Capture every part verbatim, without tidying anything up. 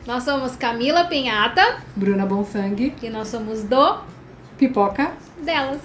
Nós somos Camila Pinhata, Bruna Bonsangue, e nós somos do Pipoca Delas.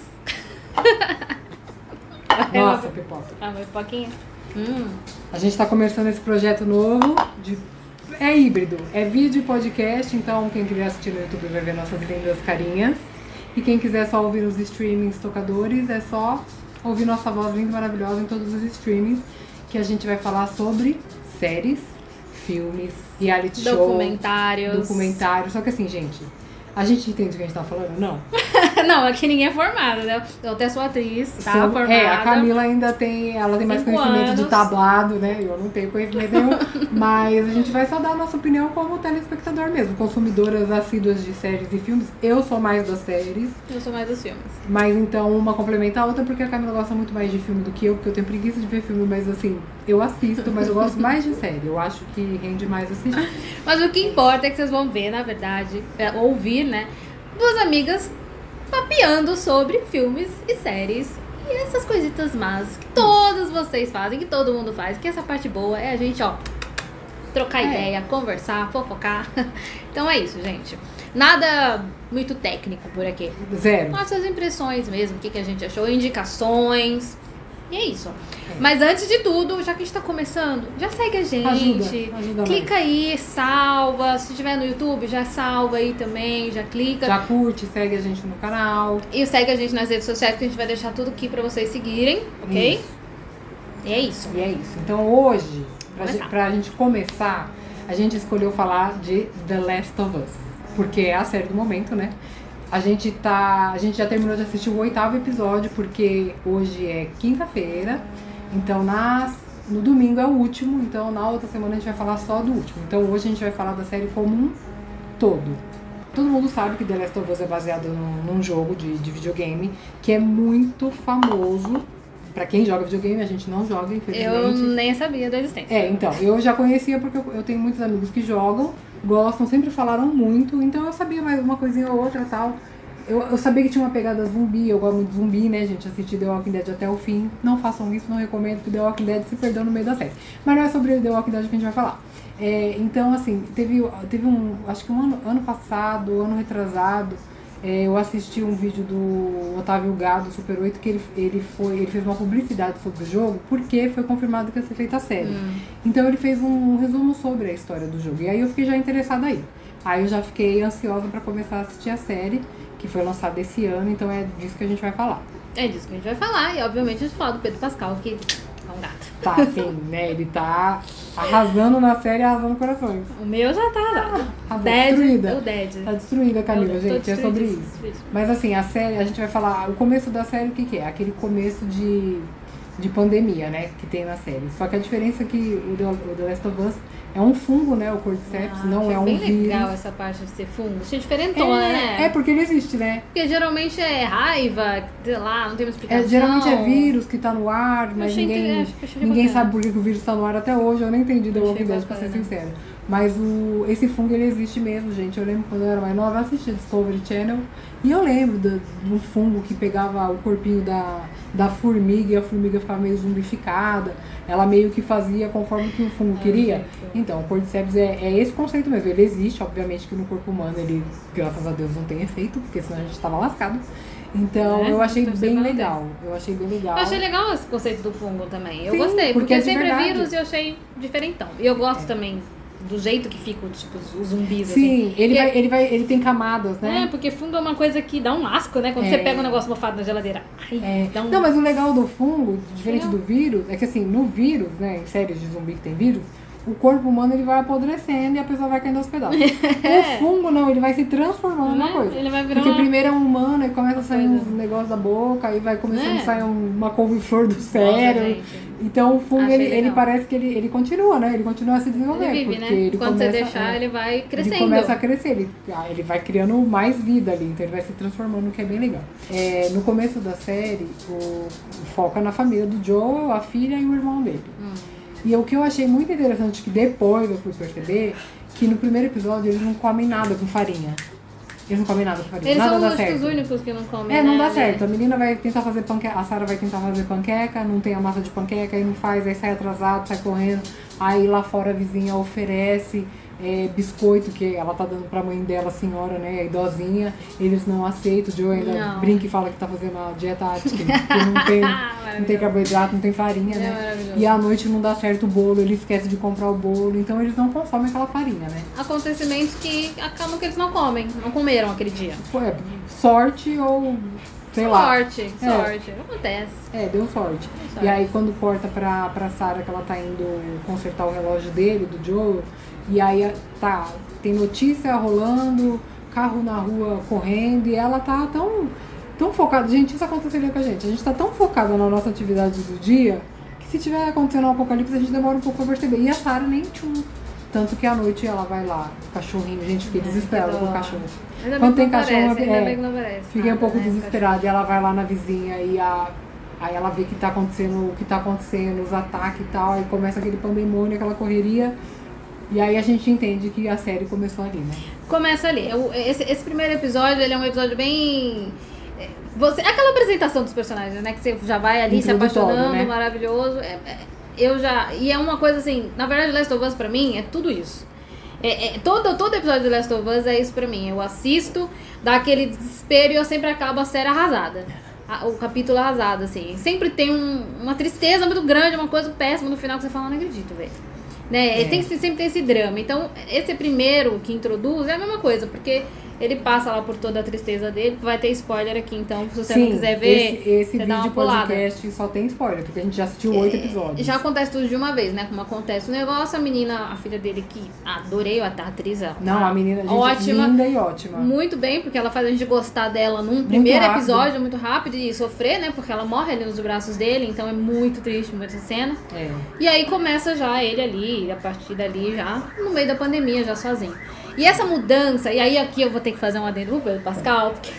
Nossa, pipoca. Ah, uma pipoquinha? Hum. A gente tá começando esse projeto novo, de... é híbrido, é vídeo e podcast, então quem quiser assistir no YouTube vai ver nossas lindas carinhas. E quem quiser só ouvir os streamings tocadores, é só ouvir nossa voz linda e maravilhosa em todos os streamings, que a gente vai falar sobre séries, filmes, reality show, Documentários. documentários. Só que assim, gente, a gente entende o que a gente tá falando? Não. Não, aqui ninguém é formado, né? Eu até sou atriz, tá? Sou, formada. É, a Camila ainda tem, ela tem mais Cinco conhecimento anos. de tablado, né? Eu não tenho conhecimento nenhum, mas a gente vai só dar a nossa opinião como telespectador mesmo, consumidoras assíduas de séries e filmes. Eu sou mais das séries. Eu sou mais dos filmes. Mas então uma complementa a outra, porque a Camila gosta muito mais de filme do que eu, porque eu tenho preguiça de ver filme, mas assim, eu assisto, mas eu gosto mais de série. Eu acho que rende mais assistir. Mas o que importa é que vocês vão ver, na verdade, é, ouvir, né? Duas amigas papeando sobre filmes e séries e essas coisitas más que todos vocês fazem, que todo mundo faz, que essa parte boa é a gente, ó, trocar É. ideia, conversar, fofocar. Então é isso, gente. Nada muito técnico por aqui. Zero. Nossas impressões mesmo, o que, que a gente achou, indicações. E é isso. É. Mas antes de tudo, já que a gente tá começando, já segue a gente. Ajuda, ajuda clica aí, salva. Se tiver no YouTube, já salva aí também, já clica. Já curte, segue a gente no canal. E segue a gente nas redes sociais, que a gente vai deixar tudo aqui pra vocês seguirem, ok? Isso. E é isso. E é isso. Então hoje, pra, Começar. gente, pra gente começar, a gente escolheu falar de The Last of Us. Porque é a série do momento, né? A gente tá. A gente já terminou de assistir o oitavo episódio, porque hoje é quinta-feira. Então nas, no domingo é o último. Então na outra semana a gente vai falar só do último. Então hoje a gente vai falar da série como um todo. Todo mundo sabe que The Last of Us é baseado num, num jogo de, de videogame que é muito famoso. Pra quem joga videogame, a gente não joga, Eu infelizmente. nem sabia da existência. É, então, eu já conhecia porque eu, eu tenho muitos amigos que jogam, gostam, sempre falaram muito, então eu sabia mais uma coisinha ou outra e tal. Eu, eu sabia que tinha uma pegada zumbi, eu gosto muito de zumbi, né, gente? Assisti The Walking Dead até o fim. Não façam isso, não recomendo que The Walking Dead se perdeu no meio da série. Mas não é sobre The Walking Dead que a gente vai falar. É, então, assim, teve, teve um, acho que um ano, ano passado, ano retrasado, é, eu assisti um vídeo do Otávio Gado, Super oito, que ele, ele, foi, ele fez uma publicidade sobre o jogo, porque foi confirmado que ia ser feita a série. Hum. Então ele fez um resumo sobre a história do jogo. E aí eu fiquei já interessada aí. Aí eu já fiquei ansiosa pra começar a assistir a série, que foi lançada esse ano, então é disso que a gente vai falar. É disso que a gente vai falar. E obviamente a gente fala do Pedro Pascal, que é um gato. Tá, assim, né? Ele tá arrasando na série, arrasando corações. O meu já tá arrasado. Tá Dead, destruída. o Dead. Tá destruída, Camila, Eu tô gente. É sobre destruidíssima, isso. destruidíssima. Mas assim, a série, a gente vai falar. O começo da série, o que, que é? Aquele começo de, de pandemia, né? Que tem na série. Só que a diferença é que o The, o The Last of Us é um fungo, né? O Cordyceps, Ah, não achei é um bem vírus. legal essa parte de ser fungo. Achei diferentona, é, né? é, porque ele existe, né? Porque geralmente é raiva, sei lá, não tem uma explicação. É, geralmente é vírus que tá no ar, mas achei ninguém, inter- achei ninguém bacana. sabe por que que o vírus tá no ar até hoje. Eu nem entendi The Achei Walking Dead, pra ser bacana. sincera. Mas o, esse fungo, ele existe mesmo, gente. Eu lembro quando eu era mais nova, eu assistia Discovery Channel. E eu lembro do, do fungo que pegava o corpinho da, da formiga e a formiga ficava meio zumbificada. Ela meio que fazia conforme que o fungo Ai, queria. gente. Então, o Cordyceps é, é esse conceito mesmo. Ele existe, obviamente que no corpo humano ele, graças a Deus, não tem efeito, porque senão a gente tava lascado. Então, É, eu achei então você bem não legal. Eu achei bem legal. Eu achei legal esse conceito do fungo também. Eu Sim, gostei, porque porque, é de sempre é verdade. vírus e eu achei diferentão. E eu gosto também do jeito que ficam, tipo, os zumbis, Sim, assim. ele, Porque- vai, ele, vai, ele tem camadas, É, né? porque fungo é uma coisa que dá um asco, né? Quando É. você pega um negócio mofado na geladeira. Ai, É. dá um... Não, mas o legal do fungo, diferente Legal. do vírus, é que assim, no vírus, né, em séries de zumbi que tem vírus, o corpo humano ele vai apodrecendo e a pessoa vai caindo aos pedaços. O fungo não, ele vai se transformando Né? numa coisa. Ele vai virar Porque uma- primeiro é um humano, aí começa a sair coisa. uns negócios da boca, aí vai começando Né? a sair um- uma couve-flor do cérebro. gente. Então o fungo, Achei ele, ele legal. parece que ele, ele continua, né? Ele continua a se desenvolver. Ele vive, porque né? ele Quando começa, você deixar, é, ele vai crescendo. Ele começa a crescer, ele, ah, ele vai criando mais vida ali, então ele vai se transformando, o que é bem legal. É, no começo da série, o, foca na família do Joel, a filha e o irmão dele. Hum. E o que eu achei muito interessante, que depois eu fui perceber, que no primeiro episódio eles não comem nada com farinha. Eles não comem nada com farinha, Eles nada são dá os, certo. os únicos que não comem. É, não dá né? certo. A menina vai tentar fazer panqueca, a Sarah vai tentar fazer panqueca, não tem a massa de panqueca, aí não faz, aí sai atrasado, sai correndo. Aí lá fora a vizinha oferece é, biscoito que ela tá dando pra mãe dela, a senhora, né, a idosinha. Eles não aceitam. O Joe ainda Não. brinca e fala que tá fazendo a dieta Atkins, que não tem, não tem carboidrato, não tem farinha, É né? maravilhoso. E à noite não dá certo o bolo, ele esquece de comprar o bolo, então eles não consomem aquela farinha, né? Acontecimentos que acabam que eles não comem, não comeram aquele dia. Foi sorte ou sei lá. Sorte, É. sorte. Acontece. É, deu sorte. sorte. E aí quando corta pra, pra Sarah, que ela tá indo consertar o relógio dele, do Joe, e aí tá, tem notícia rolando, carro na rua correndo, e ela tá tão, tão focada. Gente, isso aconteceria com a gente. A gente tá tão focada na nossa atividade do dia, que se tiver acontecendo um apocalipse, a gente demora um pouco pra perceber. E a Sarah nem tchum. Tanto que à noite ela vai lá, o cachorrinho, gente, fiquei desesperada com o cachorro. Ainda bem Quando que tem não cachorro, aparece, ainda é, bem que não aparece. fiquei um nada, pouco né, desesperada. E ela vai lá na vizinha e a, aí ela vê que tá acontecendo, o que tá acontecendo, os ataques e tal, aí começa aquele pandemônio, aquela correria. E aí a gente entende que a série começou ali, né? Começa ali. Eu- Esse, esse primeiro episódio, ele é um episódio bem... é, Você, aquela apresentação dos personagens, né? Que você já vai ali se Introdutório, apaixonando, né? maravilhoso. É- é, eu já... E é uma coisa assim... Na verdade, Last of Us pra mim é tudo isso. É, é, todo, todo episódio de Last of Us é isso pra mim. Eu assisto, dá aquele desespero e eu sempre acabo a série arrasada. A- O capítulo arrasado, assim. Sempre tem um- uma tristeza muito grande, uma coisa péssima no final que você fala, não acredito, velho. Né? É. Tem que sempre ter esse drama. Então, esse primeiro que introduz é a mesma coisa, porque ele passa lá por toda a tristeza dele. Vai ter spoiler aqui, então, se você Sim, não quiser ver, esse, esse você dá uma vídeo pulada. podcast só tem spoiler, porque a gente já assistiu oito episódios. Já acontece tudo de uma vez, né? Como acontece o negócio, a menina, a filha dele, que adorei a atriz, ela Não, a menina, gente, ótima, linda e ótima. muito bem, porque ela faz a gente gostar dela num primeiro rápido. episódio, muito rápido, e sofrer, né? Porque ela morre ali nos braços dele, então é muito triste, muita cena. É. E aí começa já ele ali, a partir dali, já no meio da pandemia, já sozinho. E essa mudança, e aí aqui eu vou ter que fazer um adendo pro Pedro Pascal, porque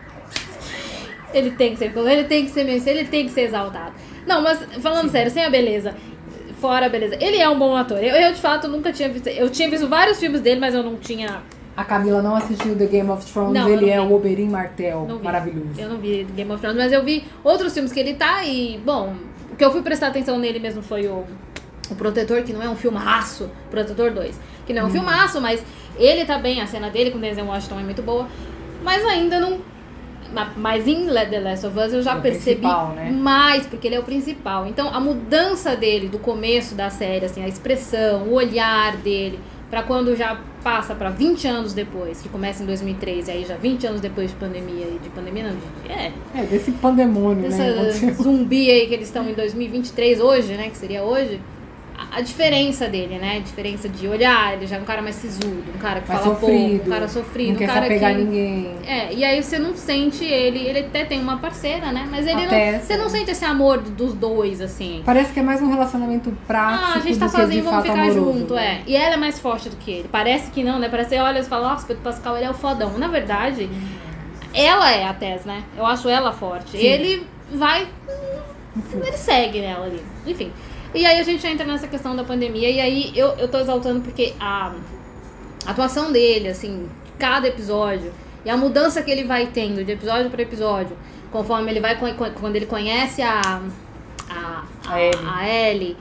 ele tem que ser, ele tem que ser mencionado, ele tem que ser exaltado. Não, mas falando sério, sem a beleza, fora a beleza, ele é um bom ator. Eu, eu de fato nunca tinha visto, eu tinha visto vários filmes dele, mas eu não tinha... A Camila não assistiu The Game of Thrones, Não, eu ele não é vi. o Oberyn Martell, Não vi. maravilhoso. Eu não vi Game of Thrones, mas eu vi outros filmes que ele tá e, bom, o que eu fui prestar atenção nele mesmo foi o, o Protetor, que não é um filmaço, Protetor dois, que não é um Hum. filmaço, mas ele tá bem, a cena dele com o Denzel Washington é muito boa, mas ainda não... ma- Mas em The Last of Us eu já É o percebi principal, né? mais, porque ele é o principal. Então a mudança dele do começo da série, assim, a expressão, o olhar dele, pra quando já passa pra vinte anos depois, que começa em dois mil e treze, aí já vinte anos depois de pandemia, e de pandemia não, de, é, É, desse pandemônio, né? essa aconteceu. zumbi aí que eles estão em dois mil e vinte e três hoje, né, que seria hoje, a, a diferença dele, né, a diferença de olhar, ele já é um cara mais sisudo, um cara que Mais fala sofrido, pouco, um cara sofrido, não um quer se cara apegar que... a ninguém. É, e aí você não sente ele, ele até tem uma parceira, né, mas ele A não, Tessa. você não sente esse amor dos dois, assim. Parece que é mais um relacionamento prático Ah, a gente tá do que sozinho, de vamos fato ficar amoroso, junto, né? é. E ela é mais forte do que ele. Parece que não, né? Parece que você olha e fala, nossa, Pedro Pascal, ele é o fodão. Na verdade, ela é a Tess, né? Eu acho ela forte. Sim. Ele vai... Enfim. Ele segue nela ali. Enfim. E aí a gente entra nessa questão da pandemia. E aí eu, eu tô exaltando porque a atuação dele, assim, cada episódio... E a mudança que ele vai tendo de episódio para episódio, conforme ele vai... Quando ele conhece a... A, A Ellie. a Ellie,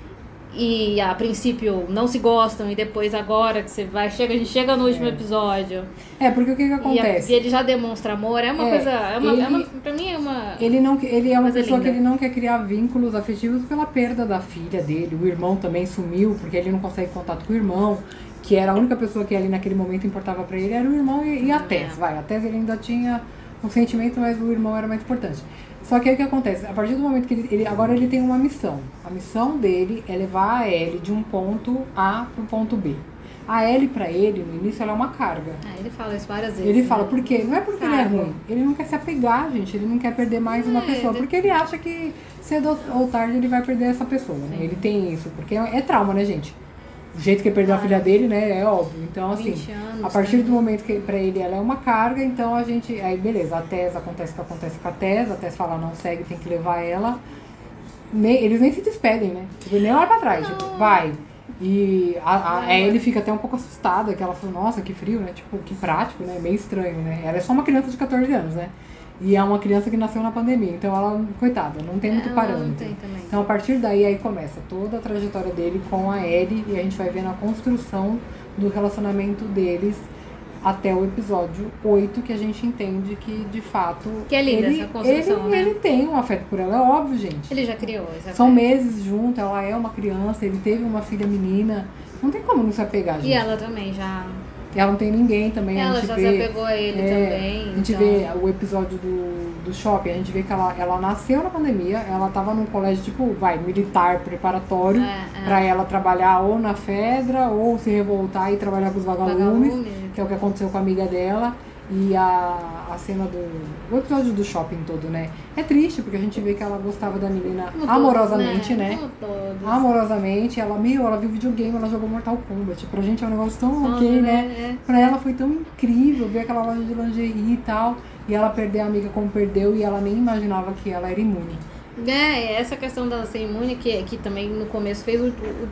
e a princípio não se gostam, e depois agora que você vai, chega, a gente chega no último É. episódio É, porque o que que e, a- acontece? e ele já demonstra amor, é uma É, coisa, é uma, ele- é uma, pra mim é uma... Ele, não, ele é uma Coisa pessoa linda. que ele não quer criar vínculos afetivos pela perda da filha dele. O irmão também sumiu, porque ele não consegue contato com o irmão, que era a única pessoa que ali naquele momento importava pra ele, era o irmão e, e a Tess. Vai, a Tess ele ainda tinha um sentimento, mas o irmão era mais importante. Só que aí o que acontece? A partir do momento que ele, ele- agora ele tem uma missão. A missão dele é levar a Ellie de um ponto A pro ponto B. A Ellie, pra ele, no início, ela é uma carga. Ah, ele fala isso várias vezes. Ele né? fala, por quê? Não é porque ele é Carga. ruim. Ele não quer se apegar, gente. Ele não quer perder mais uma É, pessoa. ele- Porque ele acha que cedo ou tarde ele vai perder essa pessoa, né? Sim. Ele tem isso. Porque é é trauma, né, gente? O jeito que ele perdeu a Claro. filha dele, né? É óbvio. Então, assim, vinte anos, a partir né? do momento que pra ele ela é uma carga, então a gente... Aí, beleza. A Tess, acontece o que acontece com a Tess. A Tess fala, não segue, tem que levar ela. Nem, eles nem se despedem, né? Tipo, nem olha pra trás. Não. Tipo, vai. E a, a, Vai, a Ellie vai. fica até um pouco assustada, que ela falou, nossa, que frio, né? Tipo, que prático, né? Meio estranho, né? Ela é só uma criança de catorze anos, né? E é uma criança que nasceu na pandemia, então ela, coitada, não tem muito Ela parâmetro. não tem também. Então a partir daí aí começa toda a trajetória dele com a Ellie e a gente vai vendo a construção do relacionamento deles até o episódio oito, que a gente entende que, de fato... Que é linda ele, essa construção, ele, né? ele tem um afeto por ela, é óbvio, gente. Ele já criou essa São fé. meses juntos, ela é uma criança, ele teve uma filha menina. Não tem como não se apegar, gente. E ela também já... Ela não tem ninguém também. Ela a gente já vê, se apegou a ele é, também. A gente então... vê o episódio do, do shopping, a gente vê que ela, ela nasceu na pandemia, ela tava num colégio, tipo, vai, militar preparatório, É, é. pra ela trabalhar ou na Fedra, ou se revoltar e trabalhar com os vagalumes, Vagalume. que é o que aconteceu com a amiga dela. E a, a cena do... O episódio do shopping todo, né? É triste, porque a gente vê que ela gostava da menina Como amorosamente, todos, né? Como todos. Amorosamente, ela, meu, ela viu videogame, ela jogou Mortal Kombat. Pra gente é um negócio tão Nossa, ok, né? né? Pra ela foi tão incrível ver aquela loja de lingerie e tal. E ela perder a amiga como perdeu e ela nem imaginava que ela era imune. É, essa questão dela ser imune, que, que também no começo fez o, o,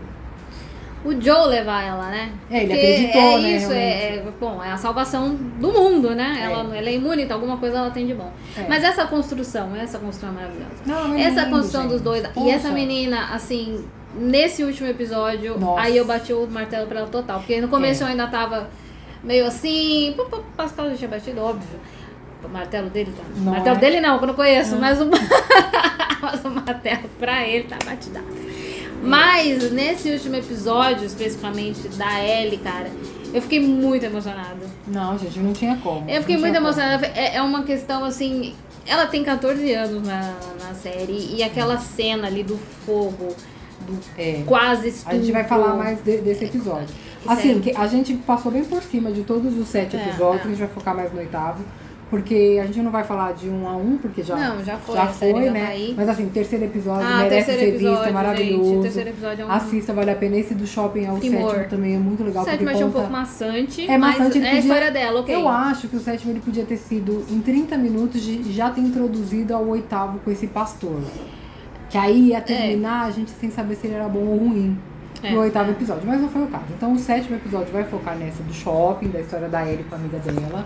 o, o Joe levar ela, né? É, ele Porque acreditou, é né, isso, é, realmente. é, bom, é a salvação do mundo, né? É. Ela, ela é imune, então alguma coisa ela tem de bom. É. Mas essa construção, essa construção é maravilhosa. Não, é Essa lindo, construção gente. dos dois. Poxa. E essa menina, assim, nesse último episódio, Nossa. aí eu bati o martelo pra ela total. Porque no começo É. eu ainda tava meio assim, pô, pô, Pascal já tinha batido, óbvio. O martelo dele tá. O Não martelo é? dele não, que eu não conheço, Não. mas o, mas o martelo pra ele tá batidaço. Mas nesse último episódio, especificamente da Ellie, cara, eu fiquei muito emocionada. Não, gente, não tinha como. Eu fiquei não muito tinha como. emocionada. É, é uma questão assim. Ela tem catorze anos na, na série e aquela cena ali do fogo, do É. quase estupro. A gente vai falar mais de- desse episódio. Que Assim, sério. que a gente passou bem por cima de todos os sete É, episódios, é. a gente vai focar mais no oitavo. Porque a gente não vai falar de um a um, porque já, Não, já foi, já a série foi, já né? tá aí. Mas assim, o terceiro episódio Ah, merece terceiro ser episódio, visto, é maravilhoso. gente, o terceiro episódio é um- Assista, vale a pena. Esse do shopping ao Primor. sétimo também é muito legal. O sétimo eu porque achei um conta... pouco maçante, É mas maçante, ele é a podia- história dela, ok. Eu acho que o sétimo ele podia ter sido em trinta minutos de já ter introduzido ao oitavo com esse pastor. Que aí ia terminar a gente sem saber se ele era bom ou ruim. É, No oitavo é. episódio, mas não foi o caso. Então o sétimo episódio vai focar nessa do shopping, da história da Ellie com a amiga dela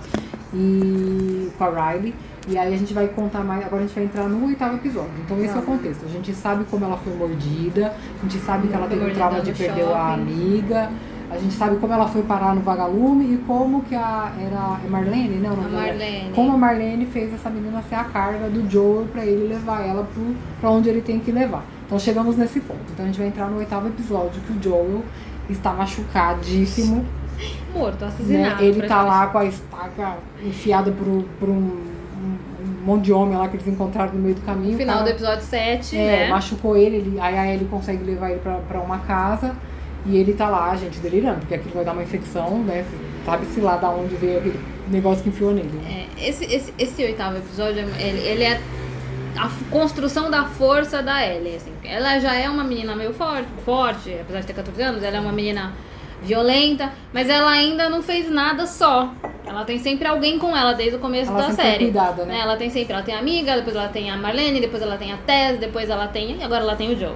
e com a Riley. E aí a gente vai contar mais, agora a gente vai entrar no oitavo episódio. Então esse é o Vamos. contexto. A gente sabe como ela foi mordida, a gente sabe que ela Foi teve o mordida trauma de no perder a shopping. amiga, a gente sabe como ela foi parar no vagalume e como que a era é Marlene, não, não A Marlene. Como a Marlene fez essa menina ser a carga do Joel pra ele levar ela pro, pra onde ele tem que levar. Então chegamos nesse ponto. Então a gente vai entrar no oitavo episódio que o Joel está machucadíssimo. Morto, Né? assassinado. Ele tá praticamente. lá com a estaca enfiada por, por um, um- um monte de homem lá que eles encontraram no meio do caminho. No O final cara, do episódio sete, é, né? machucou ele, ele, aí a Ellie consegue levar ele pra, pra uma casa e ele tá lá, gente, delirando, porque aquilo vai dar uma infecção, né? Sabe-se lá da onde veio aquele negócio que enfiou nele. Né? É, esse, esse, esse oitavo episódio, ele, ele é a f- construção da força da Ellie, assim. Ela já é uma menina meio forte, forte, apesar de ter catorze anos, ela é uma menina violenta, mas ela ainda não fez nada só. Ela tem sempre alguém com ela desde o começo Ela da sempre foi série. cuidada, né? Ela tem sempre, ela tem a amiga, depois ela tem a Marlene, depois ela tem a Tess, depois ela tem, e agora ela tem o Joe.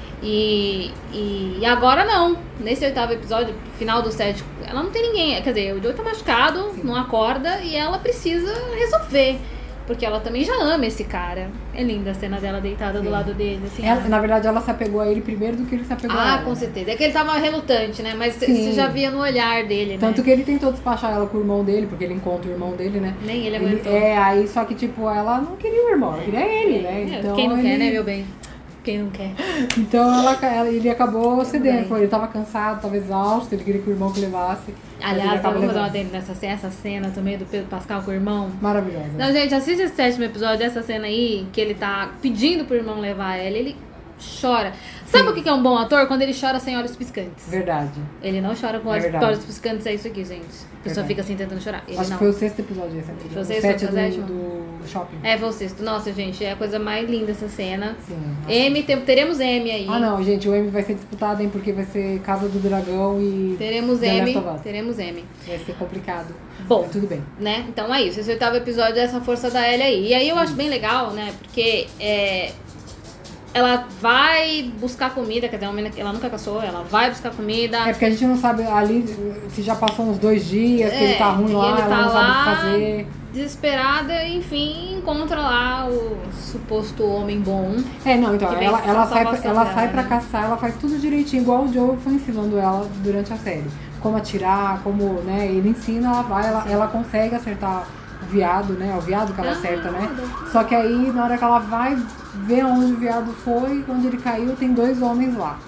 E, e, e agora não. Nesse oitavo episódio, final do set, ela não tem ninguém. Quer dizer, o Joe tá machucado, Sim. não acorda e ela precisa resolver. Porque ela também já ama esse cara. É linda a cena dela deitada Sim. do lado dele, assim. Ela- na verdade, ela se apegou a ele primeiro do que ele se apegou a Ah, ela. com né? certeza. É que ele tava relutante, né? Mas Sim. você já via no olhar dele, Tanto né? que ele tentou despachar ela com o irmão dele, porque ele encontra o irmão dele, né? Nem ele Ele, aguentou. é, aí só que, tipo, ela não queria o irmão, ela queria ele, né? É, Então, quem não ele, quer, né, meu bem? Quem não quer? Então ela, ela- ele acabou cedendo, bem. foi, ele tava cansado, tava exausto, ele queria que o irmão que levasse. mas ele Aliás, acaba vamos fazer uma levando. dele nessa cena, essa cena também do Pedro Pascal com o irmão. Maravilhosa. Não, gente, assiste esse sétimo episódio dessa cena aí, que ele tá pedindo pro irmão levar ela, ele chora. Sabe Sim. o que que é um bom ator? Quando ele chora sem olhos piscantes. Verdade. Ele não chora com É olhos, verdade. olhos piscantes, é isso aqui, gente. A pessoa Verdade. fica assim tentando chorar. Ele Acho não. que foi o sexto episódio esse aqui. Foi o o sexto, sete foi o do, sétimo? do shopping. É, foi o sexto. Nossa, gente, é a coisa mais linda essa cena. Sim. M, tem- teremos M aí. Ah não, gente, o M vai ser disputado, hein? Porque vai ser Casa do Dragão e Teremos The M, Last of Us. teremos M. Vai ser complicado. Bom, Mas tudo bem. né? Então é isso. Esse oitavo episódio é essa força da Ellie aí. E aí eu acho bem legal, né? Porque é, ela vai buscar comida, quer dizer, uma menina que ela nunca caçou, ela vai buscar comida. É porque a gente não sabe ali se já passou uns dois dias, que É, ele tá ruim e lá, ele ela tá não sabe o lá. que fazer. desesperada, enfim, encontra lá o suposto homem bom. É, não, então, Que vem ela, ela sai, pra, salvação ela dela, sai pra né? caçar, ela faz tudo direitinho, igual o Joe foi ensinando ela durante a série. Como atirar, como, né, ele ensina, ela vai, ela, ela consegue acertar o veado, né, o veado que ela Ah, acerta, né. Só que aí, na hora que ela vai ver onde o veado foi, onde ele caiu, tem dois homens lá.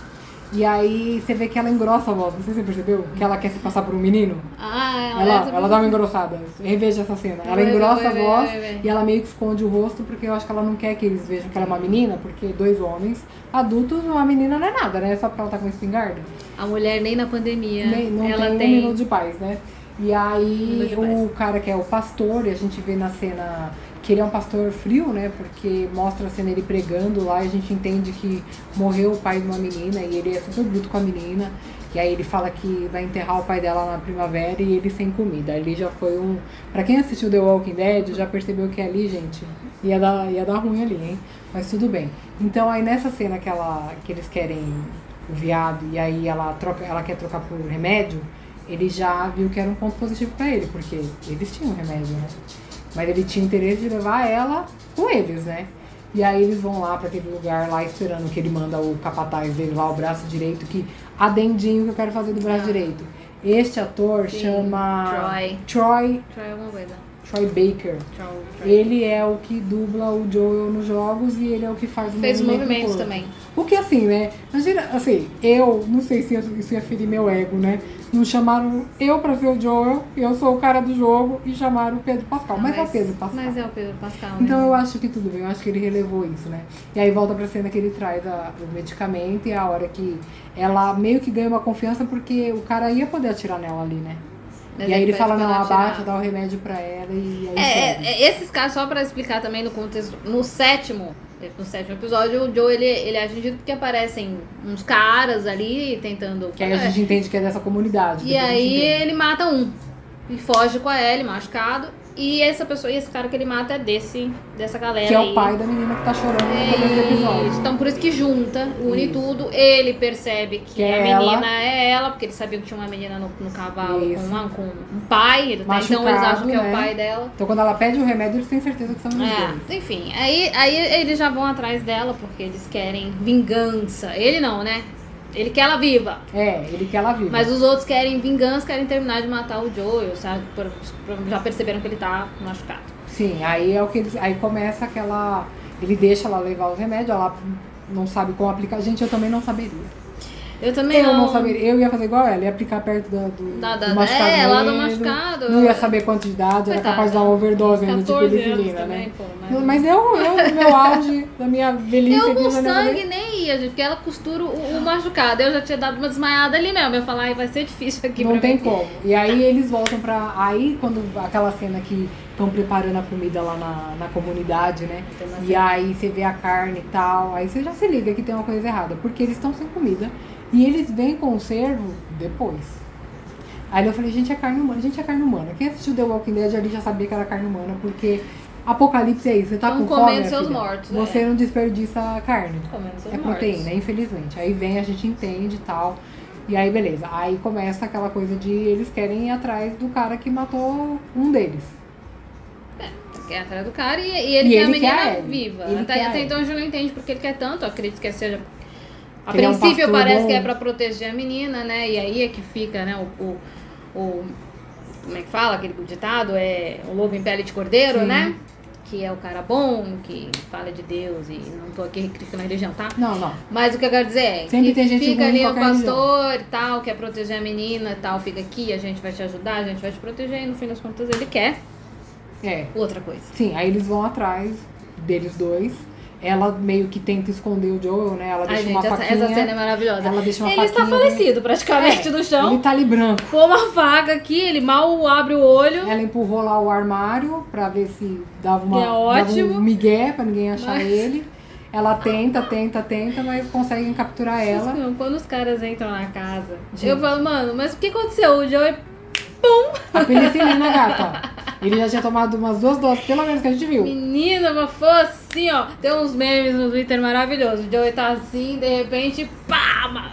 E aí você vê que ela engrossa a voz, não sei se você percebeu, que ela quer se passar por um menino. Ah, ela, Ela, é- ela dá uma engrossada. Reveja essa cena. Ela Vai ver, engrossa vai a ver, voz vai ver. e ela meio que esconde o rosto porque eu acho que ela não quer que eles vejam que ela é uma menina, porque dois homens adultos, uma menina não é nada, né? Só porque ela tá com espingarda. A mulher nem na pandemia. Nem, não ela tem, tem. um minuto de paz, né? E aí Um minuto de o cara que é o pastor, e a gente vê na cena que ele é um pastor frio, né? Porque mostra a cena ele pregando lá e a gente entende que morreu o pai de uma menina e ele é super bruto com a menina. E aí ele fala que vai enterrar o pai dela na primavera e ele sem comida. Ali já foi um... Pra quem assistiu The Walking Dead já percebeu que ali, gente, ia dar, ia dar ruim ali, hein? Mas tudo bem. Então aí nessa cena que, ela, que eles querem o viado e aí ela, troca, ela quer trocar por remédio, ele já viu que era um ponto positivo pra ele, porque eles tinham remédio, né? Mas ele tinha interesse de levar ela com eles, né? E aí eles vão lá pra aquele lugar lá esperando que ele manda o capataz dele lá, o braço direito, que adendinho que eu quero fazer do braço Ah. direito. Este ator Sim, chama Troy. Troy, Troy alguma coisa. Troy Baker. Troy, Troy. Ele é o que dubla o Joel nos jogos e ele é o que faz o Fez movimento do movimentos corpo. também. O que assim, né? Imagina, assim, eu não sei se isso ia ferir meu ego, né? Não chamaram eu pra ser o Joel, eu sou o cara do jogo, e chamaram o Pedro Pascal. Mas, é o Pedro Pascal. Mas é o Pedro Pascal, né? Então eu acho que tudo bem, eu acho que ele relevou isso, né? E aí volta pra cena que ele traz a- o medicamento e a hora que ela meio que ganha uma confiança porque o cara ia poder atirar nela ali, né? Mas e aí ele pede fala, pra não, ela abaixa, tirar. dá o remédio pra ela e aí É, segue. é, é, esses casos, só pra explicar também no contexto, no sétimo, no sétimo episódio, o Joe, ele, ele é atingido porque aparecem uns caras ali tentando... Que aí a gente entende que é dessa comunidade. E depois a gente aí entende. ele mata um e foge com a Ellie, machucado. E essa pessoa, e esse cara que ele mata é desse, dessa galera Que é aí. o pai da menina que tá chorando no começo do É episódio. isso. Então por isso que junta, une Isso. tudo. Ele percebe que, Que a é menina ela. é ela, porque ele sabia que tinha uma menina no, no cavalo com, Isso. uma, com um pai. Ele- Então eles Machucado, acham que é né? o pai dela. Então quando ela pede o remédio, eles têm certeza que são os dois. É, enfim, aí, aí eles já vão atrás dela porque eles querem vingança. Ele não, né? Ele quer ela viva. É, ele quer ela viva. Mas os outros querem vingança, querem terminar de matar o Joel, sabe? Por- por- Já perceberam que ele tá machucado. Sim, aí é o que eles. Aí começa aquela. Ele deixa ela levar os remédios, ela não sabe como aplicar. Gente, eu também não saberia. Eu também Eu não. não saberia. Eu ia fazer igual ela, ia aplicar perto da- do, Da- da- do machucado. é, lá do dele, machucado. Não ia saber quanto de idade, era Coitada. capaz de dar uma overdose ainda de catorze anos penicilina, também, né? pô, mas- Mas eu, eu, no meu auge da minha velhice Eu aqui, com já nem sangue falei- nem ia, gente, porque ela costura o, o machucado. Eu já tinha dado uma desmaiada ali mesmo. Eu ia falar, ai, vai ser difícil aqui Não pra tem mim. como. E aí eles voltam pra. Aí quando aquela cena que estão preparando a comida lá na, na comunidade, né? Tem uma E cena. aí você vê a carne e tal. Aí você já se liga que tem uma coisa errada. Porque eles estão sem comida. E eles vêm com o servo depois. Aí eu falei, gente, é carne humana. Gente, é carne humana. Quem assistiu The Walking Dead ali já sabia que era carne humana. Porque Apocalipse é isso. Você tá Tão com fome, comendo minha seus filha? mortos, Você é. não desperdiça a carne. Comendo seus É mortos. proteína, infelizmente. Aí vem, a gente entende e tal. E aí, beleza. Aí começa aquela coisa de eles querem ir atrás do cara que matou um deles. Quer atrás do cara e, e ele E quer ele a menina quer a Ellie. viva. Ele Até, quer a até Ellie. então a gente não entende porque ele quer tanto. Eu acredito que seja. A Ele é um princípio pastor parece bom. que é pra proteger a menina, né? E aí é que fica, né? O. o, o- como é que fala aquele ditado? É o lobo em pele de cordeiro, Sim. né? Que é o cara bom, que fala de Deus e não tô aqui criticando a religião, tá? Não, não. Mas o que eu quero dizer é Sempre que tem gente fica ruim em ali o qualquer pastor e tal, quer proteger a menina e tal, fica aqui, a gente vai te ajudar, a gente vai te proteger, e no fim das contas ele quer É. outra coisa. Sim, aí eles vão atrás deles dois. Ela meio que tenta esconder o Joel, né? Ela Ai, deixa gente, uma essa, faquinha. essa cena é maravilhosa. Ela deixa uma Ele está faquinha, falecido praticamente É, no chão. Ele tá ali branco. Com uma faca aqui, ele mal abre o olho. Ela empurrou lá o armário pra ver se dava, uma, É dava ótimo. um migué pra ninguém achar Mas- ele. Ela tenta, tenta, tenta, mas conseguem capturar ela. Quando os caras entram na casa, Gente. eu falo, mano, mas o que aconteceu? O Joey, pum! A penicilina, gata. Ele já tinha tomado umas duas doses, pelo menos que a gente viu. Menina, mas foi assim, ó. Tem uns memes no Twitter maravilhosos. O Joey tá assim, de repente, pá! ma-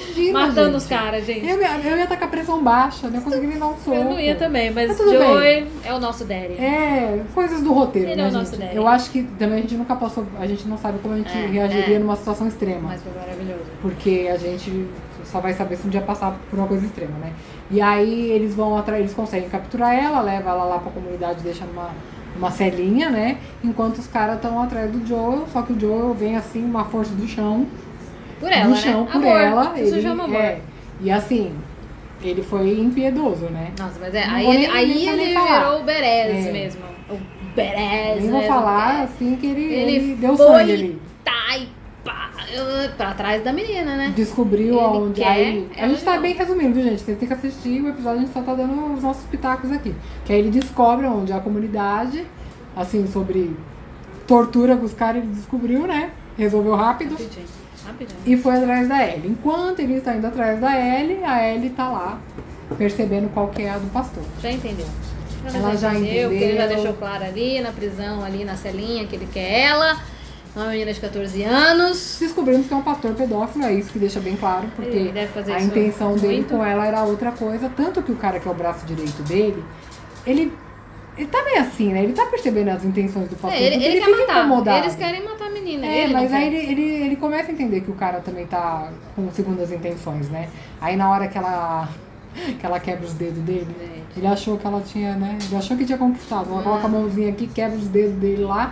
Imagina, Matando gente. os caras, gente. Eu, ia- eu ia estar com a pressão baixa, não ia conseguir nem dar um soco. Eu não ia também, mas, Mas tudo Joey é o nosso daddy. É, coisas do roteiro, Ele é né, o nosso gente? daddy. Eu acho que também a gente nunca passou, a gente não sabe como a gente É, reagiria é. numa situação extrema. Mas foi maravilhoso. Porque a gente só vai saber se um dia passar por uma coisa extrema, né? E aí eles vão atrás, eles conseguem capturar ela, leva ela lá pra comunidade, deixa numa, numa celinha, né? Enquanto os caras estão atrás do Joel, só que o Joel vem assim, uma força do chão. Por ela, do né? chão por Amor. ela. Isso Ele, chama amor. é, e assim, ele foi impiedoso, né? Nossa, mas é, Não aí vou ele, nem- aí nem- nem ele falar. virou o Berez É. mesmo. O Berez Nem vou mesmo, falar que é- assim que ele, Ele, ele deu foi sangue ali. tá, e pá, eu- pra trás da menina, né? Descobriu Ele aonde. quer Aí, a ela gente de tá volta. bem resumindo, viu, gente? Vocês têm que assistir o episódio, a gente só tá dando os nossos pitacos aqui. Que aí ele descobre onde é a comunidade, assim, sobre tortura com os caras, ele descobriu, né? Resolveu rápido. Rapidinho, rapidinho. E foi atrás da Ellie. Enquanto ele está indo atrás da Ellie, a Ellie tá lá, percebendo qual que é a do pastor. Já entendeu. Ela já entendeu. Porque ele já deixou claro ali, na prisão, ali na celinha, que ele quer ela. Uma menina de catorze anos. Descobrimos que é um pastor pedófilo, é isso que deixa bem claro, porque Ele deve fazer a isso intenção dele muito. com ela era outra coisa, tanto que o cara que é o braço direito dele, ele, ele tá meio assim, né? Ele tá percebendo as intenções do pastor, É, ele, porque ele, ele quer fica matar. incomodado. Eles querem matar a menina. É, ele mas não aí quer. ele, ele, ele começa a entender que o cara também tá com segundas intenções, né? Aí na hora que ela, que ela quebra os dedos dele, Gente. ele achou que ela tinha, né? Ele achou que tinha conquistado. Ela coloca a mãozinha aqui, quebra os dedos dele lá.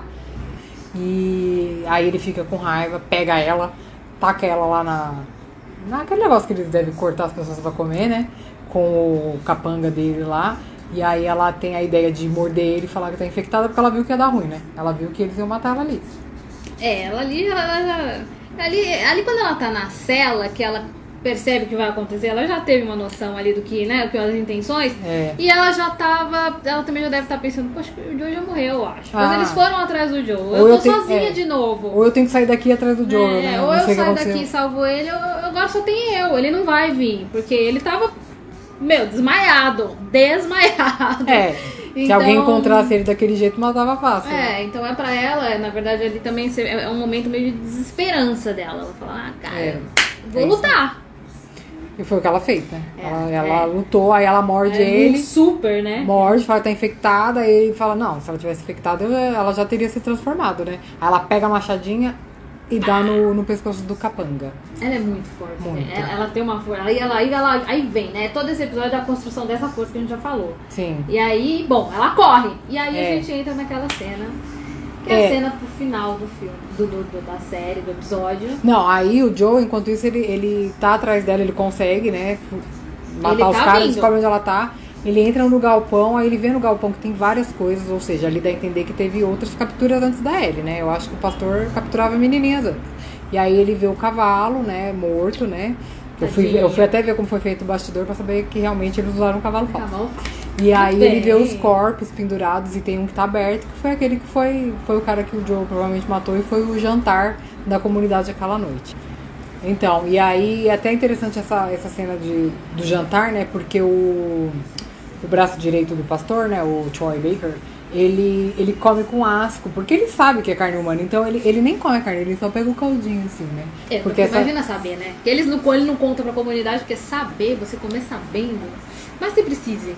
E aí ele fica com raiva, pega ela, taca ela lá na. Naquele negócio que eles devem cortar as pessoas pra comer, né? Com o capanga dele lá. E aí ela tem a ideia de morder ele e falar que tá infectada porque ela viu que ia dar ruim, né? Ela viu que eles iam matar ela ali. É, ela ali, ela, ela- ali, ali quando ela tá na cela, que ela percebe o que vai acontecer, ela já teve uma noção ali do que, né, o que as intenções, É. e ela já tava, ela também já deve estar pensando, poxa, o Joe já morreu, eu acho. Ah. Mas eles foram atrás do Joe, Ou eu tô eu tenho- sozinha é. de novo. Ou eu tenho que sair daqui atrás do Joel, É, né? ou Não eu sei o que saio aconteceu. daqui e salvo ele, ou ou agora só tem eu, ele não vai vir, porque ele tava, meu, desmaiado, desmaiado. É, se Então- alguém encontrasse ele daquele jeito, matava fácil. né? É, então é pra ela, na verdade, ali também se- é um momento meio de desesperança dela. Ela fala, ah, cara, É. vou É isso. lutar. E foi o que ela fez, né? É, ela ela é. lutou, aí ela morde É, ele, super, né? morde, fala que tá infectada, aí ele fala, não, se ela tivesse infectada, eu- ela já teria se transformado, né? Aí ela pega a machadinha e dá no, no pescoço do capanga. Ela é muito forte. Muito. Né? Ela, ela tem uma força. Aí, ela, aí, ela, aí vem, né? Todo esse episódio é a construção dessa força que a gente já falou. Sim. E aí, bom, ela corre. E aí É. a gente entra naquela cena. Que é, É. a cena pro final do filme, do, do- do- da série, do episódio. Não, aí o Joe, enquanto isso, ele, ele tá atrás dela, ele consegue, né? Matar Ele os tá caras, vindo. descobre onde ela tá. Ele entra no galpão, aí ele vê no galpão que tem várias coisas, ou seja, ali dá a entender que teve outras capturas antes da Ellie, né? Eu acho que o pastor capturava menininhas antes. E aí ele vê o cavalo, né, morto, né? Eu fui, ver- eu fui até ver como foi feito o bastidor pra saber que realmente eles usaram um cavalo falso. Cavalo. E aí Muito ele vê bem. os corpos pendurados e tem um que tá aberto, que foi aquele que foi, foi o cara que o Joe provavelmente matou e foi o jantar da comunidade aquela noite. Então, e aí é até interessante essa, essa cena de, do jantar, né? Porque o, o braço direito do pastor, né? O Troy Baker, ele, ele come com asco, porque ele sabe que é carne humana, então ele, ele nem come a carne, ele só pega o caldinho, assim, né? É, porque porque essa, imagina saber, né? Que eles não, ele não conta pra comunidade, porque saber, você comer sabendo, mas você precisa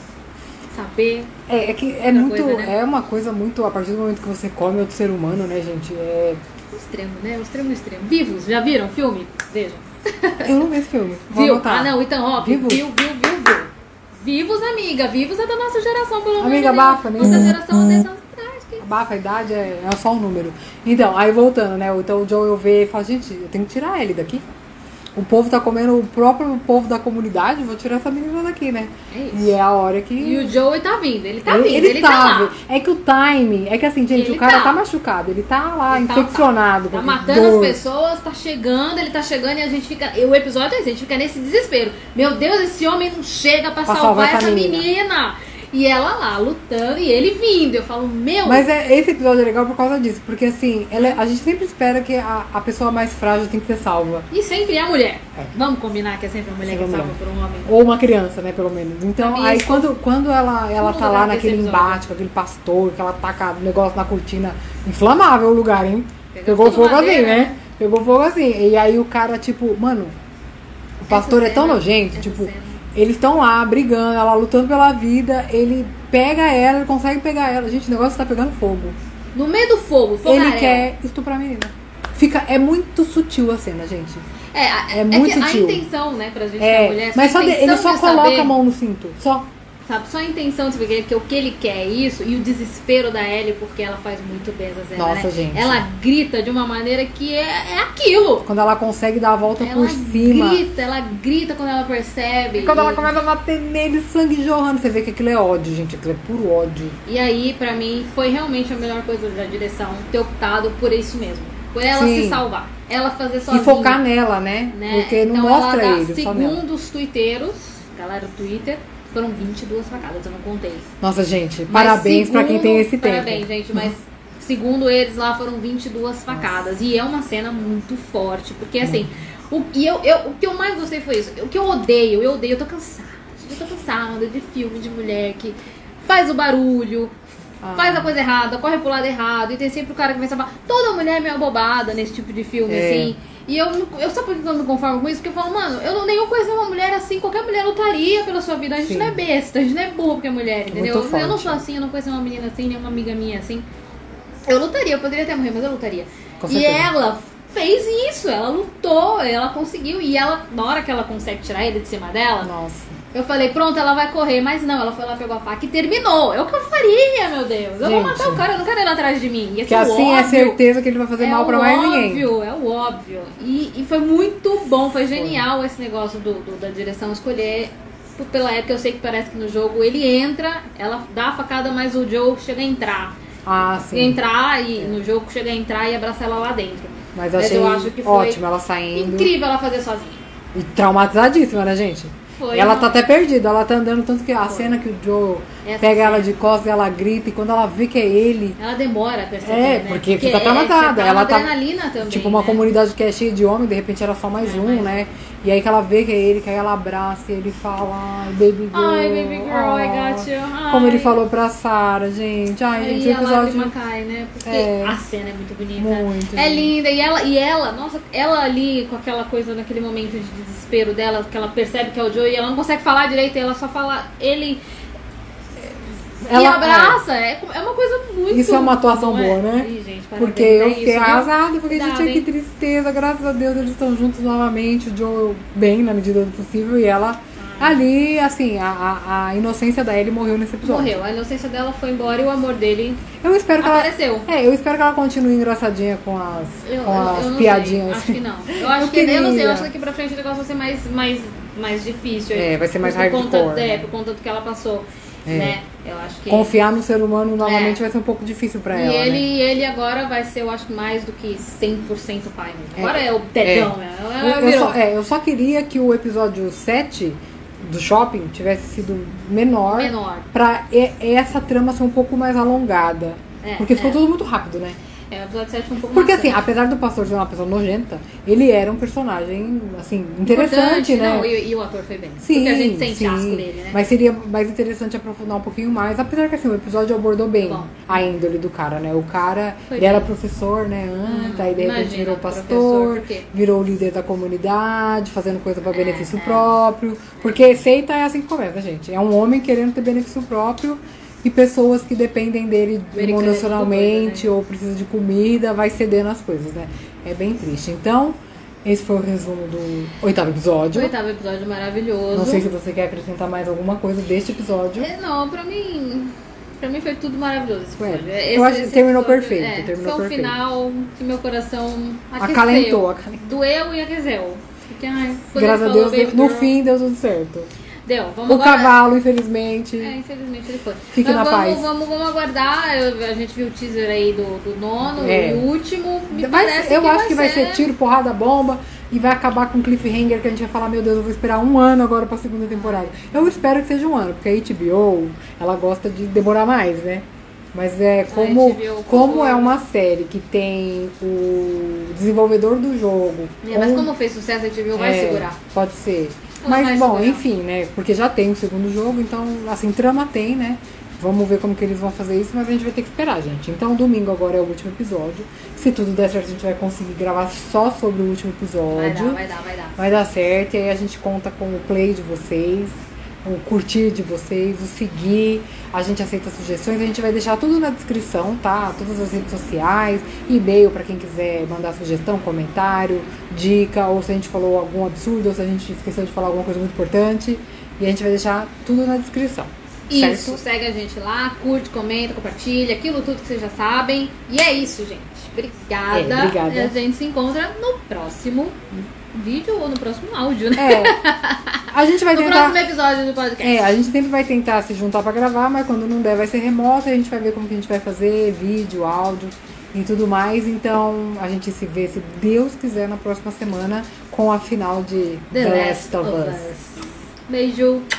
saber. é, é que é outra muito, coisa, né? é uma coisa muito, a partir do momento que você come outro ser humano, né, gente? É, O extremo, né? O extremo, o extremo. Vivos, já viram o filme? Vejam. eu não vi esse filme. Vou Viu? anotar. Ah, não, Ethan Hawke. Vivos? Viu, viu, viu, viu. Vivos, amiga. Vivos é da nossa geração, pelo amor de Amiga, Deus. abafa, né? Nossa geração é dez anos atrás. Que... Abafa a idade, é, é só um número. Então, aí voltando, né? Então o Joel vê e fala, gente, eu tenho que tirar ele daqui. O povo tá comendo, o próprio povo da comunidade, vou tirar essa menina daqui, né? É isso. E é a hora que... E o Joey tá vindo. Ele tá ele, vindo. ele, Ele, tá, tá lá. velho. É que o time, é que assim, gente, Ele o cara tá. tá. machucado, ele tá lá, Ele tá- infeccionado. Tá com matando dor. as pessoas, tá chegando, ele tá chegando e a gente fica. O episódio é esse, a gente fica nesse desespero. Meu Deus, esse homem não chega pra, Pra salvar, salvar essa essa menina. menina. E ela lá lutando e ele vindo. Eu falo, meu. Mas é, esse episódio é legal por causa disso, porque assim, ela, a gente sempre espera que a, a pessoa mais frágil tem que ser salva. E sempre é a mulher. É. Vamos combinar que é sempre a mulher Sempre que a salva mulher. por um homem. Ou uma criança, né, pelo menos. Então, Pra mim, aí isso- quando, quando ela, ela Todo tá lugar lá desse naquele episódio. embate com aquele pastor, que ela taca o negócio na cortina, inflamável o lugar, hein? Pegou Pegou tudo fogo madeira, assim, né? né? Pegou fogo assim. E aí o cara, tipo, mano, pastor Essa é tão cena- nojento, essa tipo, cena. eles estão lá brigando, ela lutando pela vida, ele pega ela, ele consegue pegar ela. Gente, o negócio tá pegando fogo. No meio do fogo, Ele fogaréu. quer estuprar a menina. Fica, é muito sutil a cena, gente. É, a- É é muito que sutil. a intenção, né, pra gente que É, é mulher, mas só a de- intenção ele só de coloca saber, a mão no cinto. Só. sabe, só a intenção de saber que o que ele quer é isso, e o desespero da Ellie, porque ela faz muito bem essa cena, Nossa, né? gente. Ela grita de uma maneira que é, é aquilo. Quando ela consegue dar a volta Ela por cima. grita, ela grita quando ela percebe. E quando ela e- começa a bater nele, sangue jorrando, você vê que aquilo é ódio, gente. Aquilo é puro ódio. E aí, pra mim, foi realmente a melhor coisa da direção ter optado por isso mesmo. Por ela Sim. se salvar. Ela fazer sozinha. E focar nela, né? né? Porque não Então, mostra ela dá, ele, só nela. segundo os tuiteiros, galera do Twitter, foram vinte e duas facadas, eu não contei. Nossa, gente, Mas parabéns pra quem segundo- tem esse tempo. Parabéns, gente, mas segundo eles lá foram vinte e duas facadas. E é uma cena muito forte, porque assim, o, e eu, eu, o que eu mais gostei foi isso. O que eu odeio, eu odeio, eu tô cansada. Eu tô cansada de filme de mulher que faz o barulho, Ah. faz a coisa errada, corre pro lado errado, e tem sempre o cara que vai salvar. Toda mulher é meio abobada nesse tipo de filme, É. assim. E eu, não- eu sabe por que eu não me conformo com isso? Porque eu falo, mano, eu não nem eu conheço uma mulher assim, qualquer mulher lutaria pela sua vida. A gente Sim. não é besta, a gente não é burro porque é mulher, entendeu? muito Eu não forte. sou assim, eu não conheço uma menina assim, nem uma amiga minha assim. Eu lutaria, eu poderia até morrer, mas eu lutaria. Com E certeza. ela fez isso, ela lutou, ela conseguiu. E ela, na hora que ela consegue tirar ele de cima dela, Nossa. eu falei, pronto, ela vai correr. Mas não, ela foi lá, pegou a faca e terminou. É o que eu faria, meu Deus. Eu vou Gente. matar o cara, eu não quero ele atrás de mim. Ia Que ser o assim é óbvio. certeza que ele vai fazer É mal pra o mais óbvio, ninguém. É o óbvio. E, e foi muito bom, foi genial esse negócio do, do- da direção escolher. p- Pela época, eu sei que parece que no jogo ele entra, ela dá a facada, mas o Joe chega a entrar. Ah, sim. Entrar e no jogo chega a entrar e abraçar ela lá dentro. Mas Mas achei eu acho que foi ótimo ela saindo. Incrível ela fazer sozinha. E traumatizadíssima, né, gente? Foi. Ela uma- tá até perdida, ela tá andando, tanto que a Foi. cena que o Joe Essa pega cena. ela de costas e ela grita, e quando ela vê que é ele, Ela demora a perceber, É, né? porque fica é- traumatada. você tá Ela na tá- adrenalina também, tipo, uma né? comunidade que é cheia de homem, de repente era só mais É, um, mais um. né? E aí que ela vê que é ele, que aí ela abraça e ele fala, ai, baby girl. Ai, baby girl, I ai. got you. Ai. Como ele falou pra Sarah, gente. Ai, gente, Aí o a lágrima episódio... cai, né? Porque É. a cena é muito bonita. Muito, É gente. linda. E ela, e ela, nossa, ela ali com aquela coisa, naquele momento de desespero dela, que ela percebe que é o Joe e ela não consegue falar direito, e ela só fala, ele. e Ela- abraça. É. É uma coisa muito. Isso é uma atuação não é? boa, né? Ih, gente, parabéns, Porque é eu fiquei isso, viu? arrasada, porque, Cuidado, gente, ai, que hein? tristeza. Graças a Deus eles estão juntos novamente. O Joe bem, na medida do possível, e ela ali, assim, a, a, a inocência da Ellie morreu nesse episódio. Morreu. A inocência dela foi embora e o amor dele Eu espero que ela... apareceu. É, eu espero que ela continue engraçadinha com as, Eu, com eu- as eu não piadinhas. sei, acho que não. Eu acho Eu que eu não sei, eu queria. acho que daqui pra frente o negócio vai ser mais, mais, mais difícil. aí, É, vai ser mais por conta, hardcore, é, né? por conta do que ela passou. É. Né? Eu acho que. Confiar no ser humano novamente É. vai ser um pouco difícil pra E ela, ele, né? ele agora vai ser, eu acho, mais do que cem por cento pai mesmo. É. Agora é, o dedão, né? Eu, Ela eu virou. só, é, eu só queria que o episódio sete do shopping tivesse sido menor, Menor. pra e- essa trama ser um pouco mais alongada. É, porque ficou é. tudo muito rápido, né? É, o episódio sete foi um pouco Porque maçante. assim, apesar do pastor ser uma pessoa nojenta, ele era um personagem, assim, interessante, Importante, né? Não, e, e o ator foi bem. Sim, Porque a gente sente sim. asco dele, né? Mas seria mais interessante aprofundar um pouquinho mais, apesar que assim, o episódio abordou bem Bom. a índole do cara, né? O cara, Foi ele era bem. professor, né, antes, Hum, aí de repente imagina, virou professor, pastor, por quê? virou líder da comunidade, fazendo coisa para É, benefício é. próprio. Porque seita é assim que começa, gente. É um homem querendo ter benefício próprio e pessoas que dependem dele Americana é emocionalmente tudo ou precisam de comida, vai cedendo as coisas, né? É bem triste. Então, esse foi o resumo do oitavo episódio. O oitavo episódio maravilhoso. Não sei se você quer acrescentar mais alguma coisa deste episódio. É, Não, pra mim. Pra mim foi tudo maravilhoso esse Ué, episódio. eu acho que terminou perfeito, É, terminou foi um perfeito. final que meu coração aqueceu. Acalentou, acalentou. Doeu e aqueceu. Porque, ai, quando Graças ele a falou Deus, Baby no Girl, fim deu tudo certo. Deu. Vamos O agora... cavalo, infelizmente. É, infelizmente ele foi. Fique Mas na vamos, paz. Vamos, vamos aguardar. Eu- a gente viu o teaser aí do, do nono É. e o último. Me Vai- parece eu que acho vai que vai ser tiro, porrada, bomba e vai acabar com um cliffhanger que a gente vai falar, meu Deus, eu vou esperar um ano agora pra segunda temporada. Eu espero que seja um ano, porque a H B O, ela gosta de demorar mais, né? Mas é como, H B O, como por é favor. uma série que tem o desenvolvedor do jogo. É, mas com- como fez sucesso, a H B O vai é, segurar. Pode ser. Ela vai Mas, bom, segurar. enfim, né? Porque já tem o segundo jogo, então, assim, trama tem, né? Vamos ver como que eles vão fazer isso, mas a gente vai ter que esperar, gente. Então, domingo agora é o último episódio. Se tudo der certo, a gente vai conseguir gravar só sobre o último episódio. Vai dar, vai dar, vai dar. Vai dar certo, e aí a gente conta com o play de vocês, o curtir de vocês, o seguir. A gente aceita sugestões, a gente vai deixar tudo na descrição, tá? Todas as redes sociais, e-mail pra quem quiser mandar sugestão, comentário, dica, ou se a gente falou algum absurdo, ou se a gente esqueceu de falar alguma coisa muito importante. E a gente vai deixar tudo na descrição. Isso, certo? segue a gente lá, curte, comenta, compartilha, aquilo tudo que vocês já sabem. E é isso, gente. Obrigada. É, obrigada. E a gente se encontra no próximo vídeo ou no próximo áudio, né? É. A gente vai no tentar... próximo episódio do podcast. É, a gente sempre vai tentar se juntar pra gravar, mas quando não der vai ser remoto, a gente vai ver como que a gente vai fazer, vídeo, áudio e tudo mais. Então a gente se vê, se Deus quiser, na próxima semana com a final de The, The Last Last of of Us. Us. Beijo.